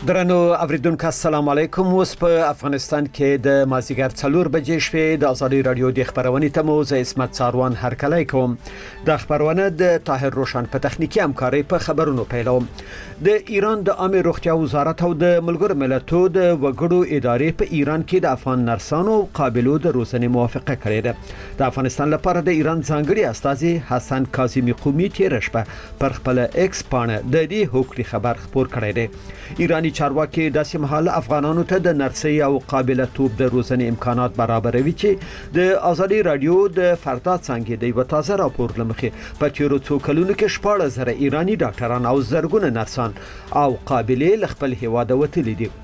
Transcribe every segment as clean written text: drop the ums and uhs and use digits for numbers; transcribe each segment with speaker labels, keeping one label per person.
Speaker 1: درنو اوریدونکو السلام علیکم. اوس په افغانستان کې د مازیګر 4 بجې شوې د ازادي رادیو د خبرونې ته مو زه اسمت ساروان هرکلی کوم. د خبرونه د طاهر روشن په تخنیکی همکاري په خبرونو پیلوم. د ایران د عامه روغتیا وزارت او د ملګرو ملتونو د وګړو ادارې په ایران کې د افغان نرسانو قابلیت د روزنې موافقه کړې ده. د افغانستان لپاره د ایران ځانګړي استازي حسن کاظمی قومي تیر شپه پر خپل ایکس پاڼه د دې حکومتي خبر خبر کړی دی. ایرانی چارواکي د سیمهال افغانانو ته د نرسي او قابلیتوب د روزنې امکانات برابروي چې د ازادي رادیو د فردا څنګه د یو تازه راپور لمخې په تیرو څو کلونو کې 14,000 ایرانی ډاکټران او زرګونه نرسان او قابلیت خپل هیواد وتلي دي.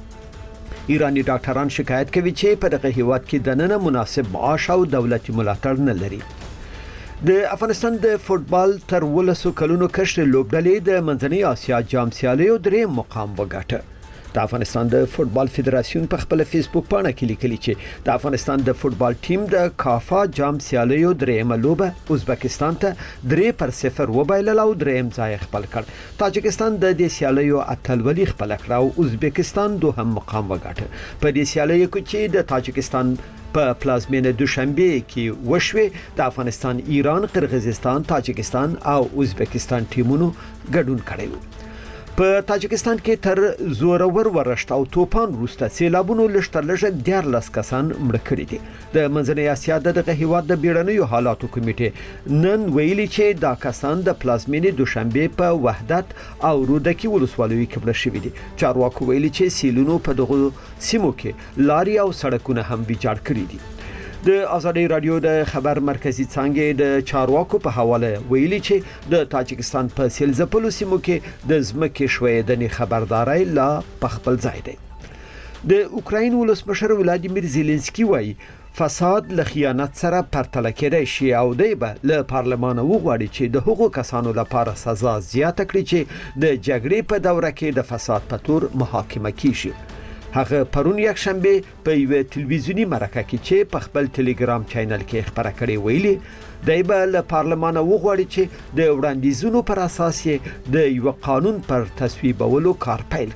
Speaker 1: ایرانی ډاکټران شکایت کوي چې په دغه هیواد کې د نن مناسب معاش او دولتي ملاتړ نه لري. د افغانستان د فوتبال تر 12 کلونو کشر لوبډلې د منځنۍ اسیا جام سیالیو درې مقام وګاټه. د افغانستان د فوتبال فدراسیون په خپل فیسبوک باندې کې لیکلي چې د افغانستان د فوتبال ټیم د کافا جام سیالیو درېمه لوبه ازبکستان ته 3-0 وبایلل او درېم ځای خپل کړ. تاجکستان د دې سیالیو اتلولي خپل کړ او ازبکستان دوهم مقام وګاټه. په دې سیالیو کې چې د تاجکستان په پلازمینه دوشنبه کې وشوه د افغانستان، ایران، قرغیزستان، تاجکستان او ازبکستان ټیمونو ګډون کړی. په تاجکستان کې تر زورور ورشت او توپان وروسته سیلابونو لږ 14 کسان مړه کړي دي. د منځنۍ اسیا دغه هیواد د بیړنیو حالاتو کمیټې نن ویلي چې دا کسان د پلازمینه دوشنبه په وحدت او رودکی ولسوالیو کې مړه شوي دي. چارواکو ویلي چې سیلونو په دغه سیمو کې لاري او سړکونه هم ویجاړ کړي دي. د ازادي رادیو د خبر مرکزی څنګه د چارواکو په حواله ویلي چې د تاجکستان په سیلزپلو سیمو کې د زمکه شویدنې خبرداري لا په خپل ځای دی. د اوکراین ولسمشر ولادیمیر زيلنسکي وایي فساد له خیانت سره پرتله کېدای شي او دی به له پارلمان وغواړي چې د حقوقو کسانو لپاره سزا زیاته کړي چې د جګړې په دوره کې د فساد په تور محاکمه کیږي. هغه پرون یک شنبه په یو تلویزیونی مرکه کې چې په خپل ټلګرام چینل کې خبره کړې ویلي دی به له پارلمان وغواړي چې د وړاندیزونو پر اساس د یو قانون پر تصویبولو کار پیل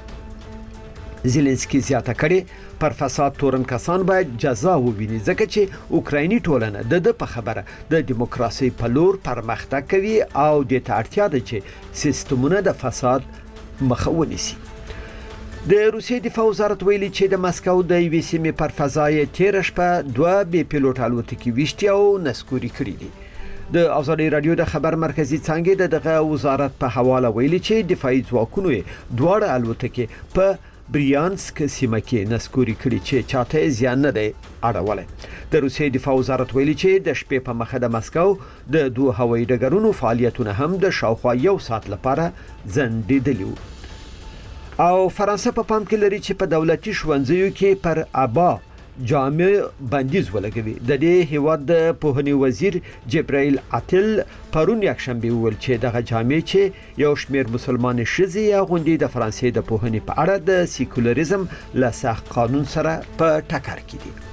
Speaker 1: کړي. زيلنسکي زیاته کړي پر فساد تورن کسان باید جزا وویني ځکه چې اوکرایني ټولنه د په خبره د دیموکراسي په لور پرمختګ کوي او د اړتیا ده چې سیستمونه د فساد مخه ونیسي. د روسیې دفاع وزارت ویلي چې د مسکو د یوې سیمې پر فضای تیر شپه 2 بي پیلوټ الوتکې وشتي او نسکوري کړې دي. د ازادي رادیو د خبر مرکزی څنګه دغه وزارت په حواله ویلي چې دفاعي ځواکونو دواړه الوتکې په بریانسک سیمه کې نسکوري کړې چې چاته زیان نه دی اړولې. د روسیې دفاع وزارت ویلي چې د شپې په مخه د مسکو د دوه هوایي ډګرونو فعالیتونه هم د شاوخوا 1 ساعت لپاره ځنډېدلي وو. او فرانسه په پام کې لري چې په دولتي ښوونځیو کې پر ابا جامع بندیز ولګوي. د دې هیواد د پوهنې وزیر جبرائیل عطل پرون یک شنبه ویل چې دغه جامع چې یو شمېر مسلمان ښځې یا غونډې د فرانسې د پوهنې په اړه د سیکولریزم له سخت قانون سره په ټکر کې دي.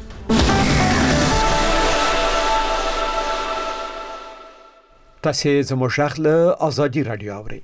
Speaker 1: تاسو زموږ غږ له ازادي رادیو اورئ.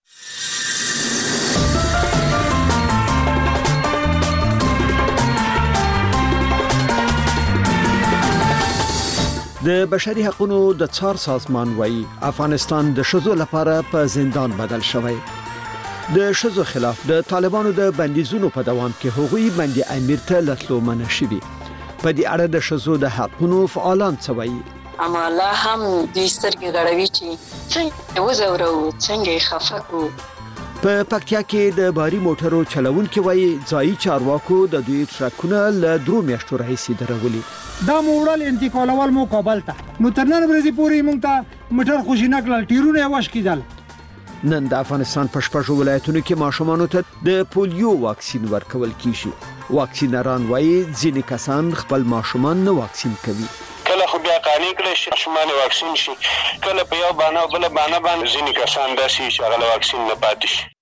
Speaker 1: د بشري حقوقو د څار سازمان وایي افغانستان د شذو لپاره په زندان بدل شوی. د شذو خلاف د طالبانو د بندیزونو په دوام کې هغوی بندي امیر ته لټلو منع شوي. په دې اړه د شذو د حقوقو فعالان څه وایي؟
Speaker 2: اما لا هم د سترګې غړوي چې څنګه وزورو څنګه خفقو.
Speaker 1: په پکتیا کې د باري موټرو چلوونکو وایي ځایي چارواکو د دوی ټرکونه له 2 میاشتو راهیسې درولي.
Speaker 3: دا موړل انتقالول مو کابل ته نو تر نن ورځې پورې موږ ته موټر خوشینه کړل، ټیرونه واش کیدل.
Speaker 1: نن د افغانستان په شپږ ولایتونو کې ماشومانو ته د پولیو واکسین ورکول کیږي. واکسینران وایي ځینې کسان خپل ماشومان نه واکسین کوي.
Speaker 4: کله خو بیا قانوني کړی شي ماشومان واکسین شي، کله په یو باندې بل باندې ځینې کسان داسې چې هغه واکسین نه پاتې شي.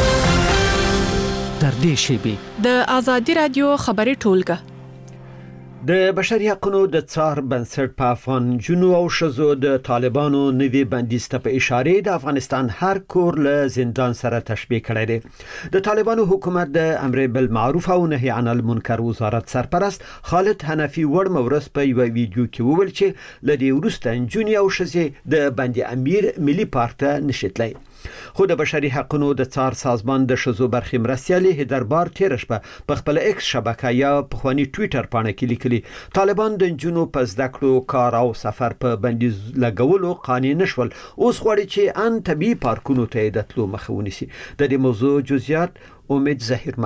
Speaker 5: تر دې شیبې
Speaker 6: د ازادي رادیو خبري ټولګه
Speaker 1: د بشري حقوقو د څار بنسټ په افغان جنو او شزو د طالبانو نوي بندیسته په اشاره د افغانستان هر کور له زندان سره تشبیه کړی دی. د طالبانو حکومت د امر بالمعروف او نهي عن المنکر وزارت سرپرست خالد حنفي وړ مورس په یو ویډیو کې وویل چې لدی ورسته جنو او شزې د بندي امیر ملي پارک ته نشیتلی. خو د بشري حقوقو د څار سازمان د شزو برخې مرستیالي هیدربار تیر شپه په خپل ایکس شبکه یا په خواني ټوئیټر باندې کې لیکلي طالبان د جنو په زده کړو کار او سفر په بندیز لګولو قانوني نشول، اوس غواړي چې ان طبي پارکونو ته د تلو مخه ونیسي. د دې موضوع جزئیات امید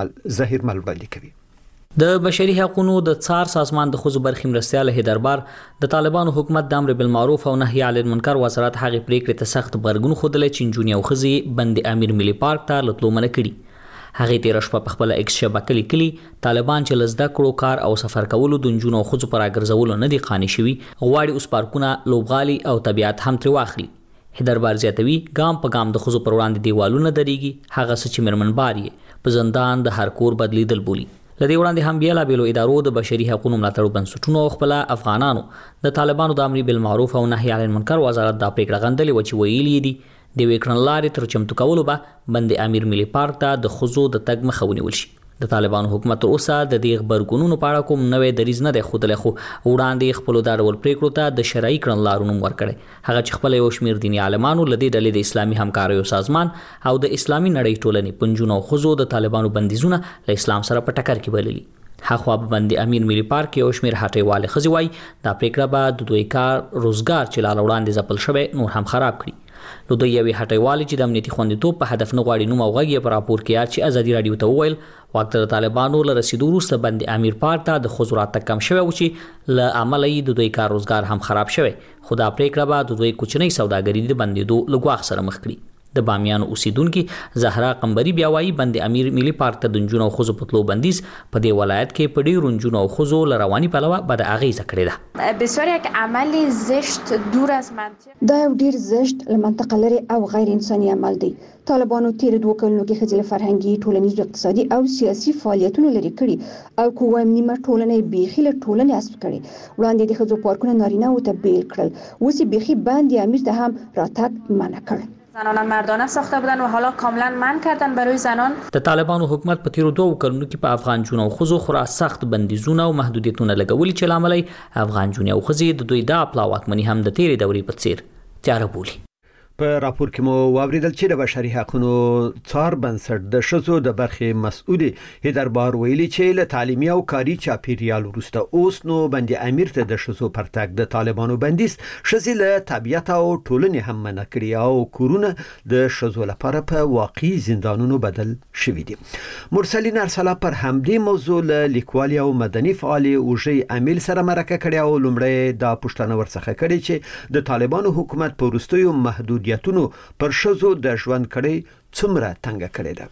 Speaker 1: ظهیرمل وړاندې کوي.
Speaker 5: د بشري حقوقو د څار سازمان د خزو برخې مرستیال هیدربار د طالبانو حکومت د امر بالمعروف او نهي عن المنکر وزارت هغه پریکړه ته سخت برګون خوده چې جونی او خزي بند امیر ملي پارک ته لټلو منع کړي. هغه تیر شپه په خپل ایکس شبکه لیکلي طالبان چې لزده کړو کار او سفر کولو د جونو او خزو پر اګرځولو نه دي قانوني شوی، غواړي اوس پارکونه لوبغالي او طبيعت هم تر واخلي. هیدربار زیاتوي ګام په ګام د خزو پر وړاندې دیوالونه دريږي، هغه چې مرمنباري په زندان د هر کور بدلیدل بولی. لدی وړاندې هم بیل بیلو ادارو د بشري حقوقو ملاتړ بنسټونو خپل افغانانو د طالبانو د امر بالمعروف او نهي عن المنکر وزارت د پریکړه غندلې و چې ویلي دي د وکړنلارې تر چمتو کولو به بند امیر ملي پارک ته د خزو د تګ مخه ونیول شي. د طالبانو حکومت تر اوسه د دې خبرګونونو په اړه کوم نوې دریځ نه دی خوده، خو وړاندې خپل د ډول پریکړو ته د شرعي کړنلارونو ورکړي. هغه چې خپل یو شمیر دیني عالمانو لدی ډلې د اسلامي همکاریو سازمان او د اسلامي نړۍ ټولنې پنځونو خزو د طالبانو بندیزونه له اسلام سره په ټکر کې بللي. هغه بند امیر ملي پارک یو شمیر هټیواله خزي وای دا پریکړه به د دوی کار روزګار چې لاله وړاندې ځپل شوی نور هم خراب کړي. نو د یوې هټیوالې چې د امنیتي خوندیتوب په هدف نه غواړي نوم او غږ په راپور کې چې ازادي رادیو ته وویل وخت د طالبانو له رسیدو وروسته بند امیر پارک ته د خزو راتګ کم شوی و چې له عمله یې د دوی کار روزګار هم خراب شوی. خو دا پریکړه به د دوی کوچنۍ سوداګري د بندیدو لګواخ سره مخ کړي. د بامیان اوسیدونکو زهرا قمبری بیا وایي بند امیر ملي پارک ته د جنونو خزو پتلو بندیز په دې ولایت کې په ډیرو جنونو خزو لرواني پلوه بد اغیزه کړې ده.
Speaker 6: بسیار یک عمل زشت دور از منطق
Speaker 7: دا یو ډیر زشت له منطقه لري او غیر انساني عمل دی. طالبانو تیر 2 کلونو کې خځې فرهنګي، ټولنیز، اقتصادي او سیاسي فعالیتونه لري کړي او کوم نیمه ټولنې بیخي له ټولنې اسب کړي. وړاندې د خځو پارکونه نارینه او ته بیل کړل، اوس بیخي بند امیر ته هم راتګ منع کړ.
Speaker 6: زنان مردانه ساخته بودن و حالا کاملا منع کردن برای زنان.
Speaker 5: د طالبانو حکومت په تیر 2 کلونو کې په افغان جنونو خزو خورا سخت بندیزونه او محدودیتونه لګولي چې لامل افغان جنونو خزې د دوی د خپل واکمنۍ هم د تیرې دورې په څیر تیار بولی.
Speaker 1: په راپور کې مو واوریدل چې د بشري حقوقو څار بنسټ د شزو د برخې مسؤل هیدربار ویلي چې له تعلیمي او کاري چاپیریال وروسته اوس نو بند امیر ته د شزو پرتګ د طالبانو بندیز شزې له طبيعت او ټولنې هم منع کړی او کورونه د شزو لپاره په واقعي زندانونو بدل شوي دي. مرسلین ارسلا پر همدې موضوع له لیکوال او مدني فعال اوجي امیل سره مرکه کړې او لومړی د پښتنو ورڅخه کړي چې د طالبانو حکومت په وروستیو محدود یتونو پر شزو د ژوند کړي څومره تنګ کړي ده.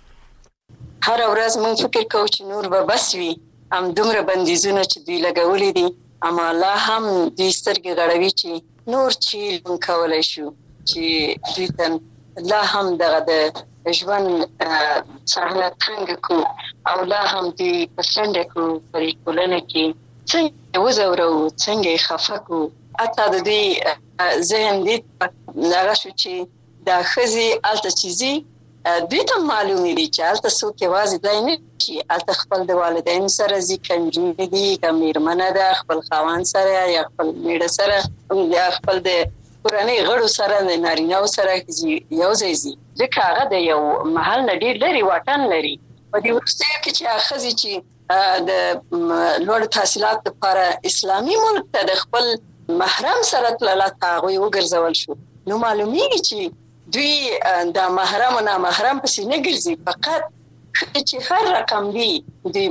Speaker 2: هر ورځ مونږ فکر کوو چې نور به بس وي، هم دومره بندیزونه چې دوی لګولې دي، اما لا هم دوی سترګې غړوي چې نور چې مونږ کولای شو چې دوی ته لا هم دغه د ژوند سهولت څنګه کو او لا هم دوی پسنده کو پر ټولنه کې څنګه وزورو څنګه خفه کو. حتی د دوی ذهن دې هغه شو چې دا خزي الته چیزي دوی ته معلومې دي چې الته څوک یوازې دی نه چې الته خپل د والدین سره ځي، کنجونې دي، که میرمنه ده خپل خاوند سره یا خپل میړه سره یا خپل د کورنۍ غړو سره د نارینه‌و سره یو ځای ځي، ځکه هغه د یو محل نه ډېر لرې واټن لري. په دې وروستیو کې چې ښځې چې د لوړ تحصیلات لپاره اسلامي ملک ته د خپل محرم سره تلله هغوی وګرځول شو، نو معلومیږي چې دوی د محرم او نامحرم پسې نه ګرځي، فقط چې هر رقم وي دوی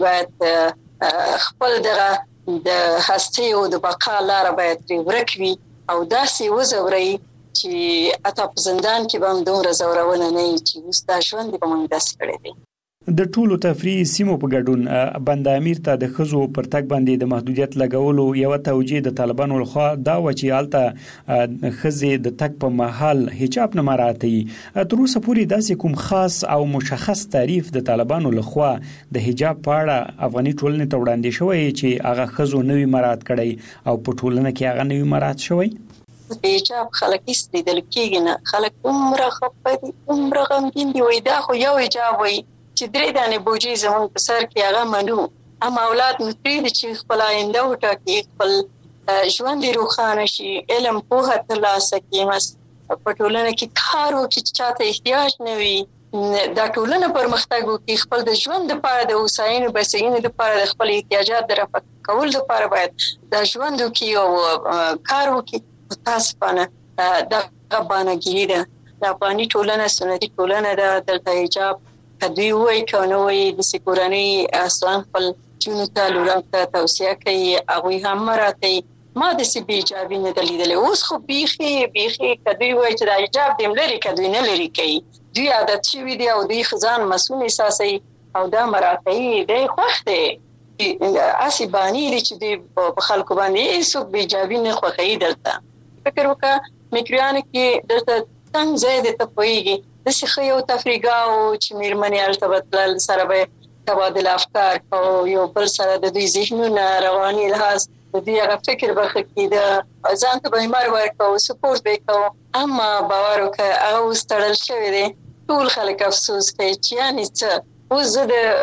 Speaker 2: باید خپل دغه د هستۍ او د بقا لاره باید پرې ورک وي او داسې وزوري چې حتی په زندان کې به هم دومره زورونه نه وي چې اوس دا ژوند به موږ داسې کړی دی.
Speaker 8: د ټولو تفریحي سیمو په ګډون بند امیر ته د ښځو پر تګ باندې د محدودیت لګولو یو توجیه د طالبانو لخوا دا و چې هلته ښځې د تګ په مهال حجاب نه مراعاتوي. تر اوسه پورې داسې کوم خاص او مشخص تعریف د طالبانو لخوا د حجاب په اړه افغاني ټولنې ته وړاندې شوی چې هغه ښځو نوی مراعات کړی او په ټولنه کې هغه نوی مراعات شوی؟
Speaker 2: حجاب خلک استدل کېږي نه، خلک عمره خپه دي، عمره غمګین دي، وای دا خو یو حجاب وای چې 3 دانې بوجي زمون په سر کې هغه منو. اما اولاد مفرید چې خپل آینده وټاکي، خپل ژوند روښانه شي، علم پوهه ترلاسه کړي، مس په ټولنه کې کار وکړي چې چاته احتیاج نه وي، دا ټولنه پرمختګ وکړي، خپل د ژوند لپاره د اوساینې بسینې لپاره د خپل احتیاجات د رفع کول لپاره باید دا ژوند وکړي او کار وکړي. متاسفانه دا غبانګیری ده. د افغاني ټولنه سنتي ټولنه ده، دلته حجاب کدی وای کنه وای د سکورانی اصلا خپل چونو ته لورته توصیه کوي، هغه هم راته ما د سی بي حجاب نه دلیدل. اوس خو بیخي کدی وای چې د حجاب دیم لري کدی نه لري کوي، دوی عادت شوی دی او دوی خزان مسؤل احساسي او دا مراته دی خوخته اسی بانی دي چې د خلکو باندې ایسو بي حجاب نه خوخی. دلته فکر وکړه میکریان کې دلته څنګه زید ته پويږي د سخه یو تفریګاو چې میرمنې التبتل سره به تبادل افکار او یو بل سره د دوی ذهنونه رواني لحاظ د دوی هغه فکر برخه کې د ځان ته به مار ورکو سپورت وکاو. اما باور وکړه هغه ستړل شوی دی. ټول خلک افسوس کوي چې یعنی څه اوس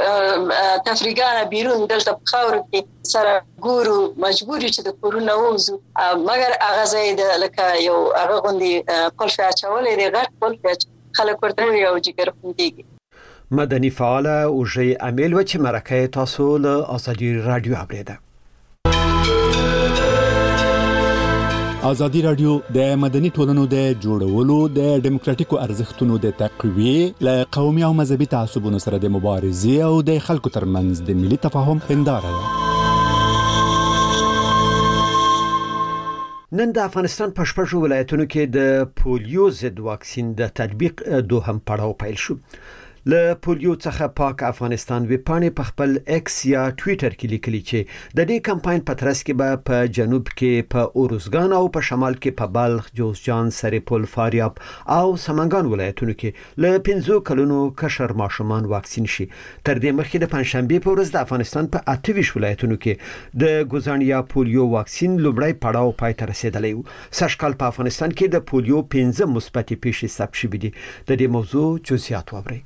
Speaker 2: د تفریګانه بیرون دلته په خاور کې سره ګورو مجبوري چې د کورونه ووزو، مګر هغه زید لکه یو هغه غوندي قلف اچولې دی، غټ قلف خلک ورته یو جګر خوندېږي.
Speaker 1: مدني فعال او جی امیل و چې مرکه تاسو له ازادي رادیو اوریده.
Speaker 9: ازادي رادیو د مدني ټولنو د جوړولو د ډیموکراتیکو ارزښتونو د تقویې له قومي او مذهبي تعصبونو سره د مبارزې او د خلکو ترمنځ د ملي تفاهم هنداره ده.
Speaker 1: نن د افغانستان په شپږو ولایتونو کې د پولیو ضد واکسین د تطبیق دوهم پړاو پیل شو. له پولیو څخه پاک افغانستان ویپانې په خپل ایکس یا ټوئیټر کې لیکلي چې د دې کمپاین په ترڅ کې به په جنوب کې په اورزګان او په شمال کې په بلخ، جوزجان، سرپل، فاریاب او سمنګان ولایتونو کې له 15 کلونو کشر ماشومان واکسین شي. تر دې مخکې د پنځشنبه په ورځ د افغانستان په 28 ولایتونو کې د ګوزانیا پولیو واکسین لومړی پړاو پای ته رسیدلی و. سږکال په افغانستان کې د پولیو 15 مثبتې پیښې ثبت شوې دي. د دې موضوع جزئیات واورئ.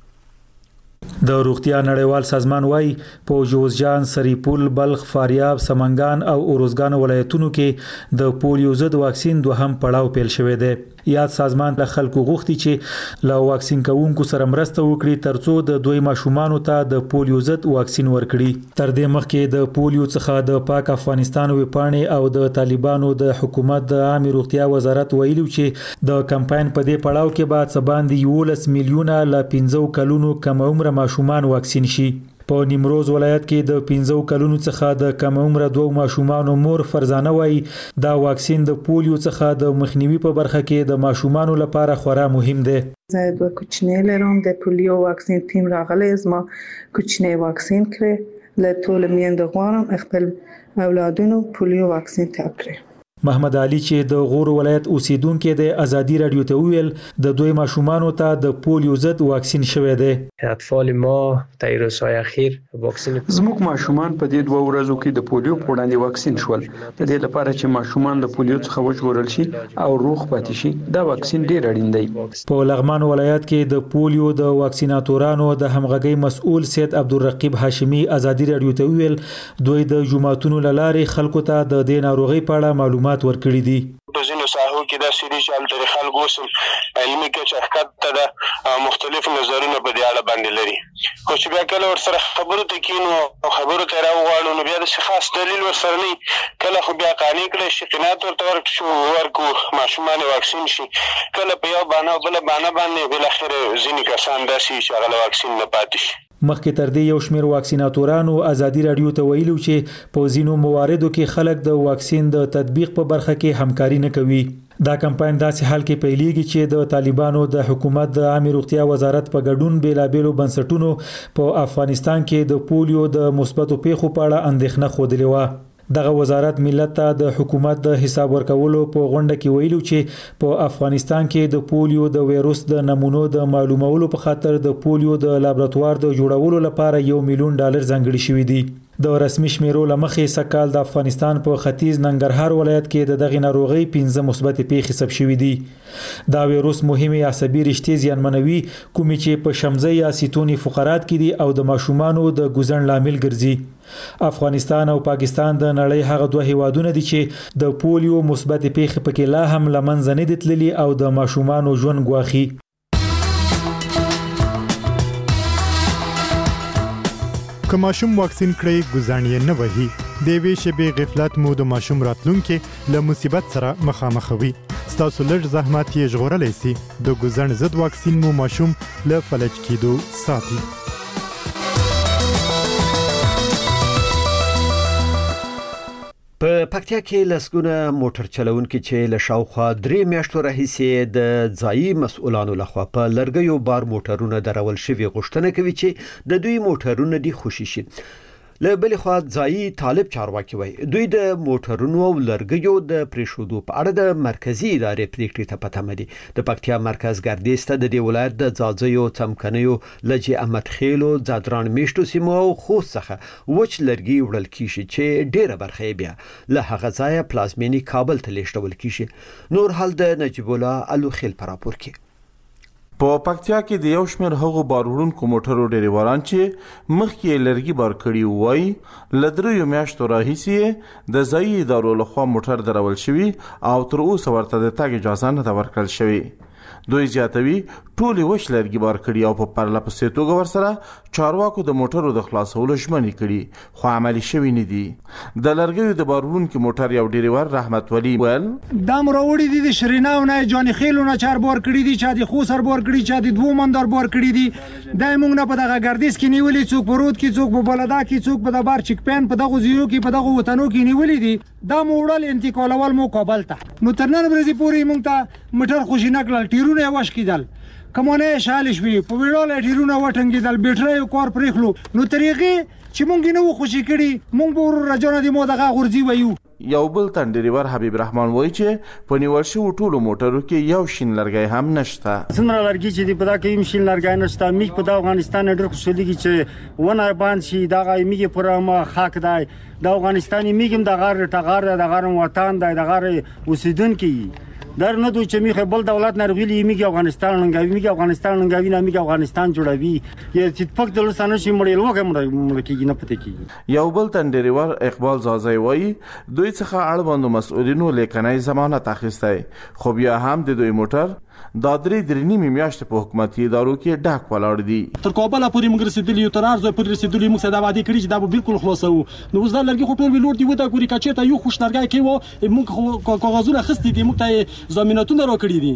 Speaker 10: د روغتیا نړیوال سازمان وايي په جوزجان، سرپل، بلخ، فاریاب، سمنګان او اورزګان ولایتونو کې د پولیو ضد واکسین دوهم پړاو پیل شوی دی. یاد سازمان له خلکو غوښتي چې له واکسین کوونکو سره مرسته وکړي ترڅو د دوی ماشومانو ته د پولیو ضد واکسین ورکړي. تر دې مخکې د پولیو څخه د پاک افغانستان ویپانې او د طالبانو د حکومت د عامه روغتیا وزارت ویلو چې د کمپاین په دې پړاو کې بعد څه باندې 11 میلیونه له 15 کلونو کم عمر ماشومان واکسین شي. په نیمروز ولایت کې د 15 کلونو څخه د کم عمر 2 ماشومانو مور فرزانه وایي دا واکسین د پولیو څخه د مخنیوي په برخه کې د ماشومانو لپاره خورا مهم دی.
Speaker 11: زه د کوچنی لرم د پولیو واکسین ټیم راغلی زما کوچنی واکسین کړی له ټول میندو غواړم خپل اولادونو پولیو واکسین تکړه.
Speaker 10: محمد علي چې د غور ولایت اوسیدونکو د ازادي رادیو ته ویل د دوی ماشومانو ته د پولیو ضد واکسین شوی دی.
Speaker 12: اطفال ما در روزهای اخیر واکسین
Speaker 8: زموږ ماشومان په دې 2 ورځو کې د پولیو په وړاندې واکسین شول. د دې لپاره چې ماشومان د پولیو څخه وژغورل شي او روغ پاتې شي دا واکسین ډیر اړین دی.
Speaker 10: په لغمان ولایت کې د پولیو د واکسیناتورانو د همغږي مسؤل سید عبدالرقیب هاشمی ازادي رادیو ته ویل دوی د جمعتونو لارې خلکو ته د دې ناروغي په اړه معلومات ورکړي دي.
Speaker 4: په ځینو ساحو کې دا سریج الټر خلکو سم علمي کې شرکت ته مختلف نظرونه په دې اړه باندې لري. خو چې بیا کله ورسره خبرو ته کینو او خبرو ته راوغواړو نو بیا د خاص دلیل ورسره نه کله خو بیا قانع کړي شي قناعت ورکو ماشومان واکسین شي کله په یو باندې بل باندې بل اخر ځینې کسان داسي چې هغه واکسین نه پاتې شي.
Speaker 10: مخکې تر دې یو شمېر واکسیناتورانو ازادي رادیو ته ویلو چې په ځینو مواردو کې خلک د واکسین د تطبیق په برخه کې همکاري نه کوي. دا کمپاین داسې حال کې پیلېږي چې د طالبانو د حکومت د عامه روغتیا وزارت په ګډون بیلابېلو بنسټونو په افغانستان کې د پولیو د مثبتو پیښو په اړه اندېښنه خوده و. دغه وزارت ملت ته د حکومت د حساب ورکولو په غونډه کې ویلو چې په افغانستان کې د پولیو د وایروس د نمونو د معلومولو په خاطر د پولیو د لابراتوار د جوړولو لپاره $1 ملیون ځانګړي شوي دي. د رسمي شمیرو لمخې سکهال د افغانستان په ختیځ ننګرهار ولایت کې د دغه ناروغي 15 مثبت پیښې ثبت شوې دي. دا وایروس مهمه عصبي رشتې زیانمنوي کومې چې په شمزه یا سیتونی فقرات کې دي او د ماشومانو د ګوزن لامل ګرځي. افغانستان او پاکستان د نړۍ هغه دوه هیوادونه دي چې د پولیو مثبت پیښې پکې لا هم لمنځه نه دي تللي او د ماشومانو ژوند ګواخي.
Speaker 13: که ماشوم واکسین کړي ګزان یې نه وهي د وی شبي غفلت مو د ماشوم راتلونکي له مصیبت سره مخامخوي. ستاسو لږ زحمت یې ژغورلی سي. د ګزان ضد واکسین مو ماشوم له فلج کېدو ساتي.
Speaker 1: په پکتیا کې لسګونه موټر چلونکي چې له شاوخوا 3 میاشتو راهیسې د ځایي مسؤلانو لخوا په لرګیو بار موټرونه درول شوی غوښتنه کوي چې د دوی موټرونه دي خوشي شي. له بل خوا ځایي طالب چارواکي وای دوی د موټرونو او لرګیو د پریښودو په اړه د مرکزی ادارې پریکړې ته پته مدي. د پکتیا مرکز ګردیسته د دې ولایت د ځاځیو څمکنیو لجې احمد خیلو ځادران میشتو سیمو او خوست څخه وچ لرګي وړل کیږي چې ډیره برخه بیا له هغه ځایه پلازمینی کابل ته لیږدول کیږي. نور حال د نجیب الله الوخیل پر راپور کې.
Speaker 14: په پکتیا کې د یو شمېر هغو بار وړونکو موټرو ډریوران چې مخکې لرګي بار کړي وای له 3 میاشتو راهیسې د ځایي ادارو لخوا موټر درول شوي او تر اوسه ورته د تګ اجازه نه ورکړل شوې. دوی زیاتوي ټولې وش لرګي بار کړي او په پرله پسې توګه ورسره چارواکو د موټرو د خلاصولو ژمنې کړي خو عملي شوي نه دي. د لرګیو د بار وړونکي موټر یو ډریور رحمت ولی ویل
Speaker 3: دا مروړي دي د شرینا او نه جان خیلو نه چار بار کړي دي چې د خو سر بار کړي چې د دوه مندر بار کړي دي. دای موږ نه په دغه ګردیس کې نیولې څوک پروت کې څوک په بلدا کې څوک په د بار چک پین په دغه زیرو کې په دغه وطنو کې نیولې دي. دا موړل انتقالول مو کابل ته نو ترنن ورځې پورې موږ ته موټر خوشی نکړل ټیرونه واش کیدل کومونه شالش وی په ویډیو ټیرونه وټنګیدل بیټری کور پرېخلو نو طریقې چې مونږ نه خوشی کړي مونږ به راځو نه دی مو دغه غورځي وایو.
Speaker 14: یو بل تن ډریور حبیب رحمان وایي چې په نیول شو ټولو موټرو کې یو شین لرګی هم نشته.
Speaker 15: څومره لرګي چې دی په دا کې شین لرګی نشته. میګ په دا افغانستان ډېر خوشاليږي چې ونه باندې شي دا میګ پر ما خاک دی د افغانستاني میګم د غار ټغار د غار وطن د غار اوسیدونکو در نه دوی چې میخه بل دولت نرغلی میګ افغانستان لنګوي میګ افغانستان لنګوي نه میګ افغانستان جوړوي یا چې پک د لسانه شي مړیل وګم کېږي نه پته کېږي.
Speaker 14: یو بل تن ډریور اقبال زازای وایي دوی څخه اړوند مسؤلینو لیکنای ضمانت اخیستی خو بیا هم د دوی موټر دا 3 میاشتې په حکومتي ادارو کې ډاک ولاړ دي.
Speaker 16: تر کابل پورې موږ رسیدلی یو تر ارزو پورې رسیدلی موږ صدا وادي کړی چې دا به بالکل خلاصو. نو اوس دا لرګي خو ټول ویلور دی ودا ګوري کچې ته یو خوش لرګي کې و موږ کاغذونه خستې دي موږ ته ضمانتونه راکړي دي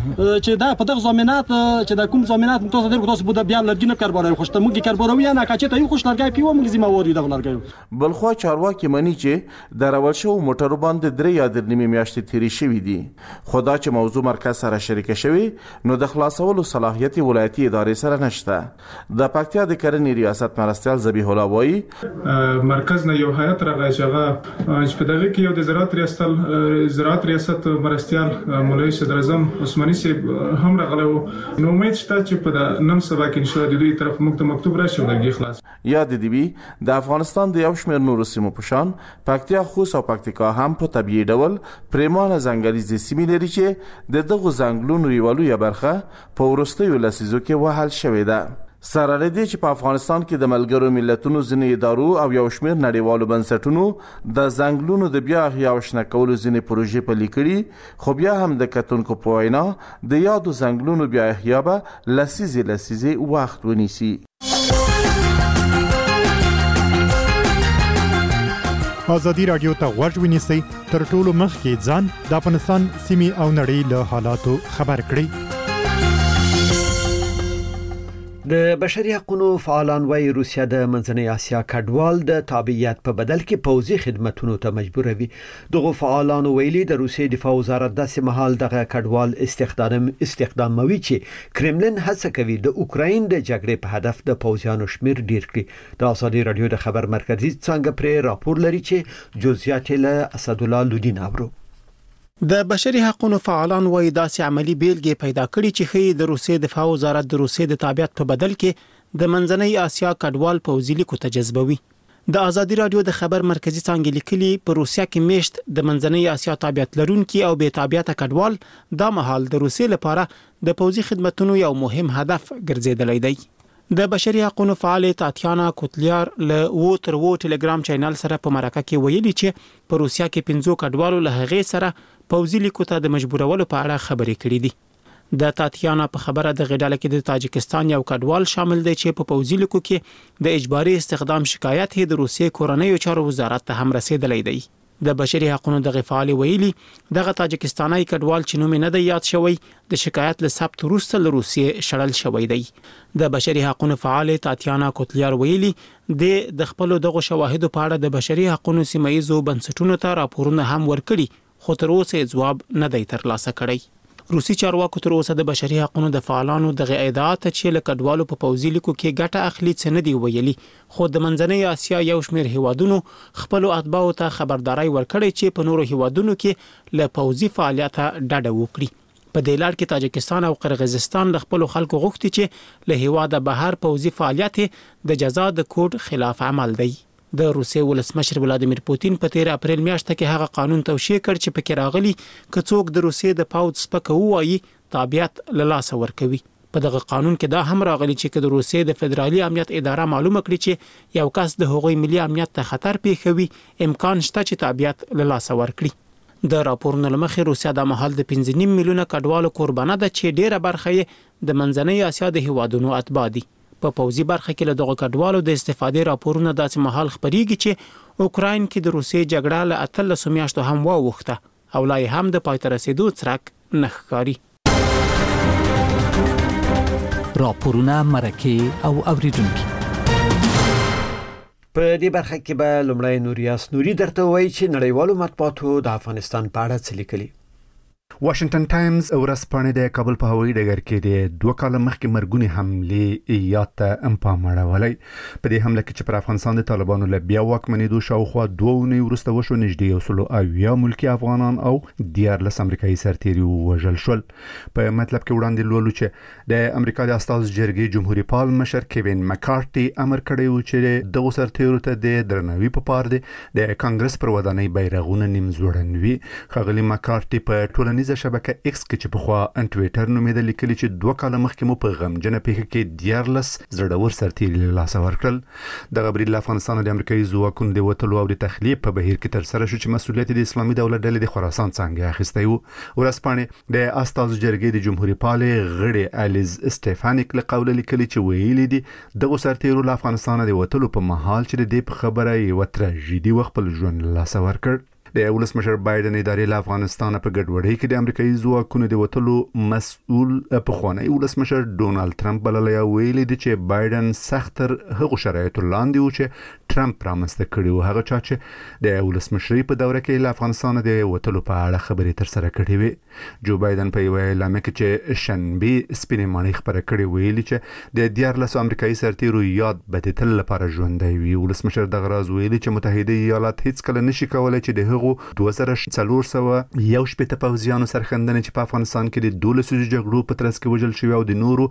Speaker 16: چې دا په دغه ضمانت چې دا کوم ضمانت تاسو درکو تاسو بده بیا لرګي نه کاربارای خوشته موږ کارباروي نه کچې ته یو خوش لرګي پیو موږ زما وری دغه لرګي.
Speaker 14: بلخو چارواکي مني چې درول شو موټر باندې 3 یا 3 میاشتې تیری شوې دي. خدا چې موضوع مرکز سره شریک شوی نو د خلاصولو صلاحیت ولایتي ادارې سره نشته. د پکتیا د کرنې ریاست مرستیال ذبیح الله وایي
Speaker 17: مرکز نه یو هیئت راغی چې په دغه کې یو د زراعت ریاست مرستیال مولوی صدر اعظم عثماني صاحب هم راغلی وو. نو امید شته چې په نن سبا کې ان شاء الله د دوی طرف موږ ته مکتوب راشي ولګي خلاص.
Speaker 14: یاد دی د افغانستان د یو شمېر نورو سیمو په شان پکتیا خوست او پکتیکا هم په طبيعي ډول پریمانه ځنګلي سیمې لري چې د دغه ځنګلونو یو یا برخه په ورستیو لسیزو کې وهل شوې ده. سره لدی چې په افغانستان کې د ملګرو ملتونو ځینې ادارو او یو شمېر نړیوالو بنسټونو د ځنګلونو د بیا احیا او شنه کولو ځینې پروژې پلي کړي خو بیا هم د کتونکو په وینا د یادو ځنګلونو بیا احیا به لسیزې وخت ونیسي.
Speaker 13: ازادي رادیو ته غوږ ونیسئ تر ټولو مخکې ځان د افغانستان سیمې او نړۍ له حالاتو خبر کړئ.
Speaker 1: د بشري حقوقو فعالان وايي روسیا د منځنۍ اسیا کډوال د تابعیت په بدل کې پوځي خدماتونو ته مجبوروي. دغه فعالان ویلي د روسیې دفاع وزارت د سیمهال دغه کډوال استخداموي چې کرملین هڅه کوي د اوکراین د جګړې په هدف د پوځیانو شمیر ډیر کړي. د ازادي رادیو د خبر مرکزی څنګه پر راپور لري چې جزئیات له اسد الله لودین اورو.
Speaker 18: د بشري حقوقو فعالان وایي داسې عملی بیلګې پیدا کړي چې خې د روسیې دفاع وزارت د روسیې د تابعیت په بدل کې د منځنۍ اسیا کډوال پوځي لیکو ته جذبوي. د ازادي رادیو د خبر مرکزی څنګه لیکلي په روسیا کې میشت د منځنۍ اسیا تابعیت لرونکي او بې تابعیت کډوال د مهال د روسیې لپاره د پوځي خدماتو یو مهم هدف ګرځیدلی دی. د بشري حقوقو فعال تاتیانا کوتلیار له ووتر وو ټلګرام چینل سره په مرکه کې ویلي چې په روسیا کې 15 کډوالو له هغې سره پوځي لیکو ته د مجبورولو په اړه خبرې کړې دي. د تاتیانا په خبره د غډاله کې د تاجکستان یو کډوال شامل دی چې په پوځي لیکو کې د اجباري استخدام شکایت د روسیې کورنۍ چارو وزارت ته هم رسیدلی دی. د بشري حقوقو د غفال ویلي دغه تاجکستاني کډوال چې نوم نه دی یاد شوی د شکایت له ثبت وروسته له روسیې شړل شوی دی. د بشري حقوقو فعال تاتیانا کوتلیار ویلي د خپل دغه شواهد په اړه د بشري حقوقو سیمایي بنسټونو ته راپورونه هم ورکړي خو تر اوسه جواب نه دی ترلاسه کړی. روسي چارواکو تر اوسه د بشري حقوقو د فعالانو د ادعاات چې له کډوالو په پوځي لیکو کې ګټه اخلي څه نه دی ویلي خو د منځنۍ اسیا یو شمېر هیوادونو خپل اتباعو ته خبرداري ورکړي چې په نورو هیوادونو کې له پوځي فعالیت ډډه وکړي. په دې لړ کې تاجکستان او قرغیزستان له خپل خلکو غوښتي چې له هیواده بهر پوځي فعالیت د جزا د کوډ خلاف عمل دی. د روسیې ولسمشر ولادیمیر پوتین په 13 اپریل میاشت کې هغه قانون توشیح کړ چې پکې راغلي ک څوک د روسیې د پاوځ سپکه وایي تابعیت له لاسه ورکوي. په دغه قانون کې دا هم راغلي چې د روسیې د فدرالي امنیت اداره معلومه کړي چې یو کس د هغوی ملي امنیت ته خطر پیښوي امکان شته چې تابعیت له لاسه ورکړي. د راپورونو لمخې روسیا د مهال د 15 میلیونه کډوالو قربانه ده چې ډیره برخه یې د منځنۍ اسیا د هیوادونو اتباع دي. په پوځي برخه کې له دغه کډوالو د استفادې راپورونه داسې مهال خبريږي چې اوکراین کې د روسیې جګړه له 13 میاشتو هم واوښته او لا هم د پای ته رسیدو څرک نه ښکاري.
Speaker 19: راپورونه مرکه او اوریدونکو
Speaker 1: په دې برخه کې به لومړی نوریاس نوري درته وایي چې نړیوالو مطبوعاتو د افغانستان په اړه څه لیکلي.
Speaker 9: واشنگټن ټایمز ورځپاڼه د کابل په هوایي ډګر کې د 2 کال مخکې مرګونی حمله یاد ته پام اړولای. په دې حمله کې چې پر افغانستان د طالبانو له بیا واکمنېدو شاوخوا 2 ونې وروسته وشو نږدې 100 ملکی افغانان او 14 امریکایي سرتیري وژل شول. په مطلب کې وړاندې لولو چې د امریکا د استازو جرګې جمهوریت پال مشر کیوین مکارټي امر کړی و چې د سرتیرو ته د درناوي په پار دی د کانګرس پر ودانۍ بیرغونه نیم زوړنوي. خغلی مکارټي په ټولنیزه شبکه ایکس کې چې په خوا ان ټویټر نومېدل لیکلي چې 2 کال مخکې مو په غمجنه پیښه کې 14 زړور سرتیري له لاسه ورکړل. د غبري له افغانستان د امریکایي ځواکونو د وټلو او د تخلیه په بهیر کې تر سره شو چې مسؤلیت د اسلامي دولت ډلې د خراسان څنګه اخیستی وو. ورځپاڼه د استازو جرګې د جمهوریت پال غړي الیز استفانیک له قوله لیکلي چې ویلي دي د سرتیرو له افغانستان د وټلو په محل چې د خبره یو تراژیدي وخت ژوند له لاسه ورکړ. د ولسمشر بایدن ادارې له افغانستان په ګډوډۍ کې د امریکایي ځواکونو د وټلو مسؤل په خوانی ولسمشر ډونالد ترامپ بللی ویلي دي چې بایدن سختر هغه شرایط لاندې و چې ترامپ رامنځته کړي و. هغه چا چې د ولسمشرۍ په دوره کې له افغانستان د وټلو په اړه خبرې تر سره کړې وي. جو بایدن په یو اعلان کې چې شنبه سپینې مانۍ خبره کړې ویلي چې د 14 امریکایي سرتیرو یاد به د تل لپاره ژوندۍ وي. ولسمشر دغه راز ویلي چې متحده ایالات هیڅ کله نشي کولای چې د 2400 یو شپته پوځیانو سرخندنه چې په افغانستان کې د 12 جګړو په ترڅ کې وژل شوی او د نورو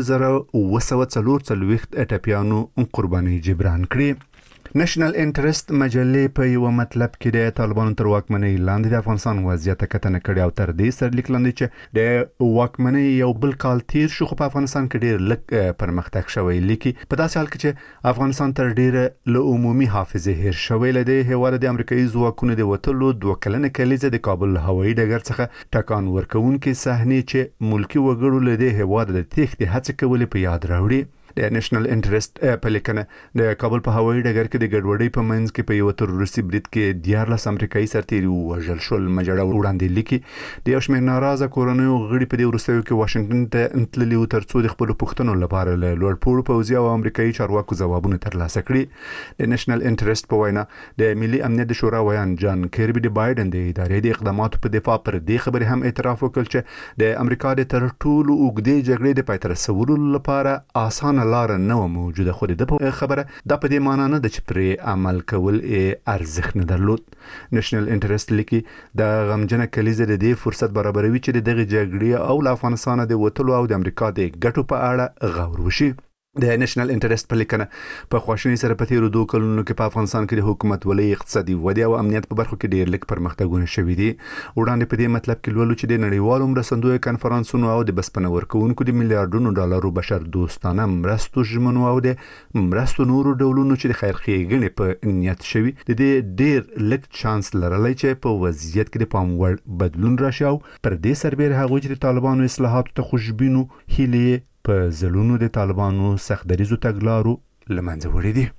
Speaker 9: 100,944 اټاپیانو قرباني جبران کړي. نېشنل انټرست مجلې په یو مطلب کې د طالبانو تر واکمنۍ لاندې د افغانستان وضعیت کتنه کړې او تر دې سرلیک لاندې چې د واکمنۍ یو بل کال تیر شو خو په افغانستان کې ډېر لږ پرمختګ شوی لیکي. په داسې حال کې چې افغانستان تر ډېره له عمومي حافظه هیر شوی لدی هیواد د امریکایي ځواکونو د وټلو 2 کلنه کلیزه د کابل هوایي ډګر څخه ټکان ورکوونکې صحنې چې ملکی وګړو له دې هیواد د تېښتې هڅه کولې په یاد راوړي. د نېشنل انټرست په لیکنه د کابل په هوایي ډګر کې د ګډوډۍ په منځ کې په یو تروریستي برید کې 14 امریکایي سرتیري وژل شول. مجله وړاندې لیکي د یو شمېر ناراضه کورنیو غړي په دې وروستیو کې واشنگټن ته تللي وو ترڅو د خپلو پوښتنو لپاره له لوړپوړو پوځي او امریکایي چارواکو ځوابونه ترلاسه کړي. د نېشنل انټرست په وینا د ملي امنیت د شورا ویان جان کیربي د بایدن د ادارې د اقداماتو په دفاع پر دې خبرې هم اعتراف وکړ چې د امریکا د تر ټولو اوږدې جګړې د پای ته رسولو لپاره اسانه لار نه و موجوده، خو د خبره دا په دې معنی نه ده چې پرې عمل کول ارزښت نه درلود. نېشنل انټرست لیکي د غمجنه کلیزه د دې فرصت برابروي چې د دغه جګړې او له افغانستان د وټلو او د امریکا د ګټو په اړه غور وشي. د نېشنل انټرست په لیکنه په خواشینۍ سره په تیرو 2 کلونو کې په افغانستان کې د حکومت ولې اقتصادي ودې او امنیت په برخو کې ډېر لږ پرمختګونه شوي دي. وړاندې په دې مطلب کې لولو چې د نړیوالو مرستندویو کنفرانسونو او د بسپنه ورکوونکو د میلیارډونو ډالرو بشر دوستانه مرستو ژمنو او د مرستو نورو ډولونو چې د خیر ښېګڼې په نیت شوي د دې ډېر لږ چانس لرلی چې په وضعیت کې د پام وړ بدلون راشي او پر دې سربېره هغوی چې د طالبانو اصلاحاتو ته خوشبینو هیلې په ځلونو د طالبانو سختدریزو تګلارو له منځه وړي دي.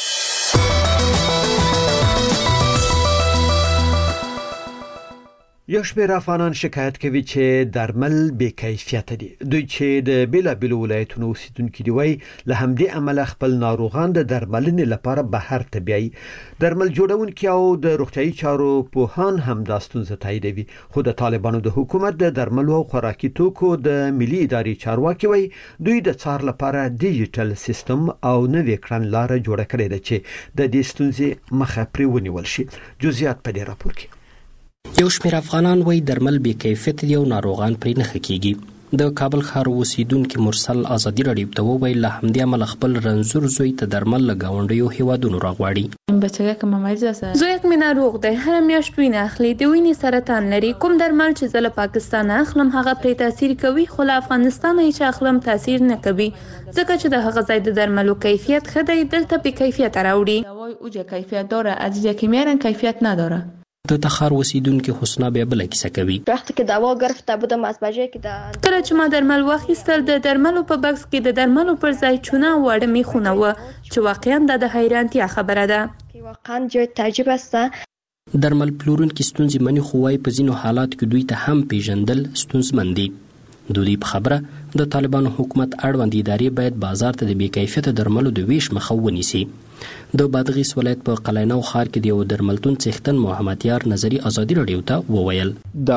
Speaker 1: یو شمېر افغانان شکایت کوي چې درمل بې کیفیته دي. دوی چې د بیلابیلو ولایتونو اوسیدونکي دي وایي له همدې امله خپل ناروغان د درملنې لپاره بهر ته بیایي. درمل جوړونکي او د روغتیايي چارو پوهان هم دا ستونزه تاییدوي، خو د طالبانو د حکومت د درملو او خوراکي توکو د ملي ادارې چارواکي وایي دوی د څار لپاره ډیجیټل سیستم او نوې کړنلاره جوړه کړې ده چې د دې ستونزې مخه پرې ونیول شي. جزئیات په دې راپور کې.
Speaker 20: یو شمېر افغانان وایي درمل بې کیفیت دي او ناروغان پرې نه ښه کېږي. د کابل ښار اوسیدونکي مرسل ازادي راډیو ته وویل له همدې امله خپل رنځور زوی ته درمل له ګاونډیو هیوادونو راغواړي.
Speaker 6: بچه‌که ممایزه سره زوی مې ناروغ دی، هر میاشت وینه اخلي، د وینې سرطان لري. کوم درمل چې زه له پاکستان اخلم هغه پرې تاثیر کوي، خو له افغانستان چې اخلم تاثیر نه کوي ځکه چې د هغه ځای د درملو کیفیت ښه دی، دلته بې کیفیت راوړي.
Speaker 21: دوای اوجه کیفیت داره، عزیزی که میارن کیفیت نداره.
Speaker 20: د تخار اوسیدونکي حسنا بیا بله کیسه کوي.
Speaker 22: وقتی که دوا گرفته بودم از بجای که
Speaker 6: کله چې ما درمل واخیستل د درملو په بکس کې د درملو پر ځای چونه واړه میخونه و چې واقعا د حیرانتیا خبره ده.
Speaker 22: واقعا جای تعجب است.
Speaker 20: درمل پلورونکي ستونزې مني خو وايي په ځینو حالات کې دوی ته هم پیژندل ستونزمن دي. دوی په خبره د طالبانو حکومت اړوند ادارې باید بازار ته د بې کیفیته درملو د ویش مخه ونیسي. د بادغیس ولایت په قلعه‌نو ښار کې د یو درملتون څښتن محمد یار نظری ازادي راډیو ته وویل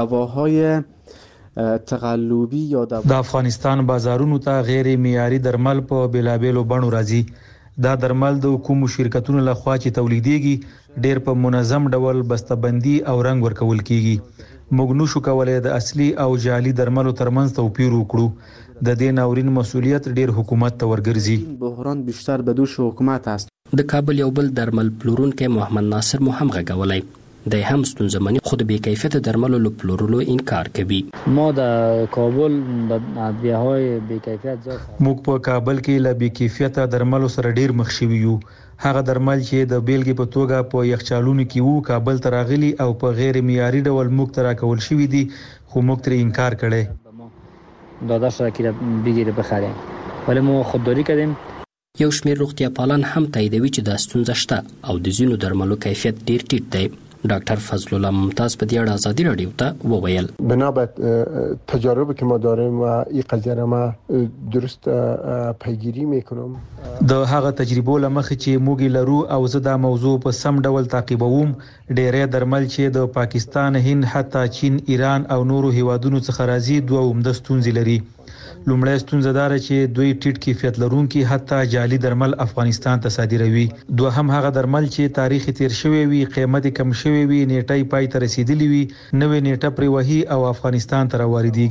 Speaker 23: دواهای تقلبی یا
Speaker 10: د افغانستان بازارونو ته غیر معیاري درمل په بیلابیلو بڼو راځي. دا درمل د کومو شرکتونو لخوا چې تولیدېږي ډېر په منظم ډول بسته‌بندي او رنګ ورکول کیږي. موږ نشو کولای د اصلي او جعلي درملو ترمنځ توپیر وکړو. د دې ناورین مسؤلیت ډېر حکومت ته ورګرځي.
Speaker 23: بحران بیشتر به دوش حکومت است.
Speaker 20: د کابل یو بل درمل پلورونکی محمد ناصر مو هم غږولی. د هم ستونزه مني خو د بې کیفیته درملو له پلورلو انکار کوي.
Speaker 24: ما د کابل د ادویه‌های بې کیفیت
Speaker 10: موږ په کابل کې له بې کیفیته درملو سره ډېر مخ شوي یو. هغه درمل چې د بیلګې په توګه په یخچالونو کې وو کابل ته راغلي او په غیر معیاري ډول موږ ته راکول شوي دي خو موږ ترې انکار کړی.
Speaker 24: داده شده که بگیره بخریم ولی ما خودداری کردیم.
Speaker 20: یو شمېر روغتیا پالان هم تاییدوي چې دا ستونزه شته او د ځینو درملو کیفیت ډېر ټیټ دی. دکتر فضل الله ممتاز په دې اړه ازادي راډیو ته وویل
Speaker 25: بنا به تجاربی که ما داریم و این قضیه را ما درست پیگیری میکنم.
Speaker 10: د هغه تجربو لمخې چې موږ لرو او زه دا موضوع په سم ډول تعقیبوم. ډېری درمل چې د پاکستان، هند، حتی چین، ایران او نورو هیوادونو څخه راځي دوه عمده ستونزې لري. لومړی ستونزه داره چې دوی ټیټ کیفیت لرونکي حتی جعلي درمل افغانستان ته صادروي. دوهم هغه درمل چې تاریخ تیر شوی وي، قیمت کم شوی وي، نیټه پای ته رسیدلی وي، نوې نیټه پرې وهي او افغانستان ته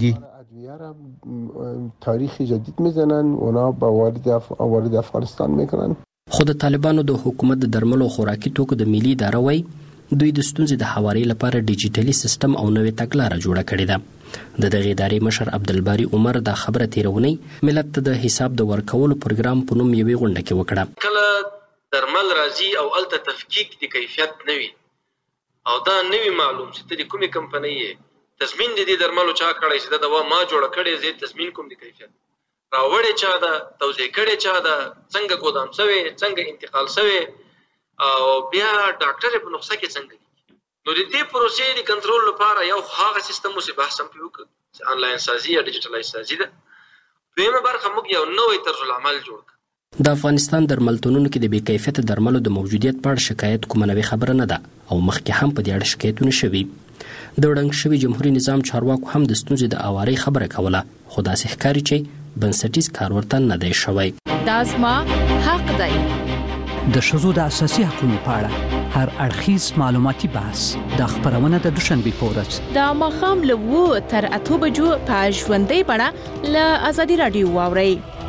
Speaker 10: راواردېږي.
Speaker 25: تاریخ جدید میزنن، اونا با وارد افغانستان میکنن.
Speaker 20: خو د طالبانو د حکومت د درملو خوراکي توکو د ملي اداره وایي دوی د ستونزې د هواري لپاره ډیجیټلي سیستم او نوې تګلاره جوړه کړې ده. د دغه ادارې مشر عبدالباری عمر دا خبره تیرونی ملت ته د حساب د ورکولو پروګرام په نوم یوې غونډه کې وکړه.
Speaker 26: کله درمل راځي او الته تفکیک د کیفیت نه وي او دا نوی معلوم چې د کومې کمپنۍ تضمین د دې درملو چا کړی چې دا دوا ما جوړه کړې زه تضمین کوم د کیفیت راوړې چا ده، توزیع کړې چا ده، څنګه ګودام شوی، څنګه انتقال شوی، او بیا ډاکټر په نسخه کې څنګه. نو د دې پروسې د کنټرول لپاره یو هغه سیستم مو بحث هم وکړ چې آنلاین سازي یا ډیجیټلایز سازي ده. دویمه برخه موږ یو نوې طرز العمل جوړ کړ.
Speaker 20: د افغانستان درملتونونو کې د بې کیفیته درملو د موجودیت په اړه شکایت کومه نوې خبره نه ده او مخکې هم په دې اړه شکایتونه شوي. د وړاندې شوي جمهوریت نظام چارواکو هم د ستونزې د اوارۍ خبره کوله، خو داسې ښکاري چې بنسټیز کار ورته نه دی شوی.
Speaker 2: دا زما حق دی.
Speaker 19: د ښځو د اساسي حقوقو په اړه هر اړخیز معلوماتي بحث د خبرونه د دوشنبه په ورځ
Speaker 2: د ماښام له 2 تر 8 بجو په ژوندۍ بڼه له ازادي رادیو واورئ.